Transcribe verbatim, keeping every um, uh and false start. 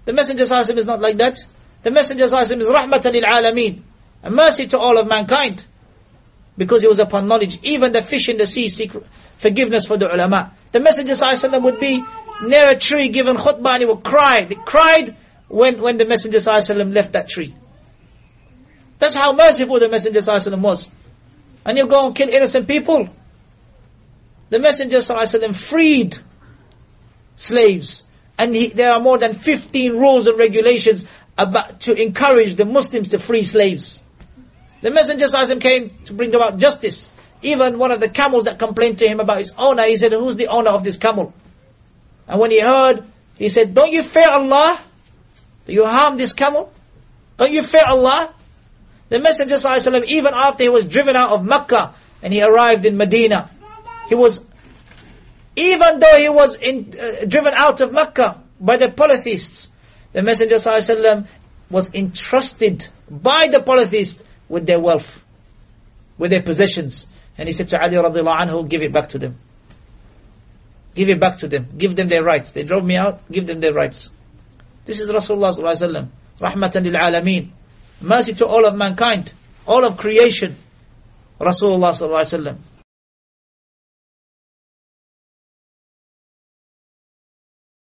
The Messenger sallallahu alaihi wasallam is not like that. The Messenger sallallahu alaihi wasallam is rahmatan lil alameen, a mercy to all of mankind, because he was upon knowledge. Even the fish in the sea seek forgiveness for the ulama. The Messenger sallallahu alaihi wasallam would be near a tree giving khutbah and he would cry. They cried when, when the Messenger sallallahu alaihi wasallam left that tree. That's how merciful the Messenger sallallahu alaihi wasallam was. And you go and kill innocent people. The Messenger sallallahu alaihi wasallam freed slaves. And he, there are more than fifteen rules and regulations about to encourage the Muslims to free slaves. The Messenger sallallahu alaihi wasallam came to bring about justice. Even one of the camels that complained to him about his owner, he said, who's the owner of this camel? And when he heard, he said, don't you fear Allah? Do you harm this camel? Don't you fear Allah? The Messenger sallallahu alaihi wasallam, even after he was driven out of Mecca and he arrived in Medina, he was, even though he was in, uh, driven out of Mecca by the polytheists, the Messenger sallallahu alaihi wasallam was entrusted by the polytheists with their wealth, with their possessions. And he said to Ali radiallahu anhu, give it back to them. Give it back to them. Give them their rights. They drove me out, give them their rights. This is Rasulullah sallallahu alaihi wasallam, rahmatan lil alameen, mercy to all of mankind, all of creation. Rasulullah sallallahu alaihi wasallam.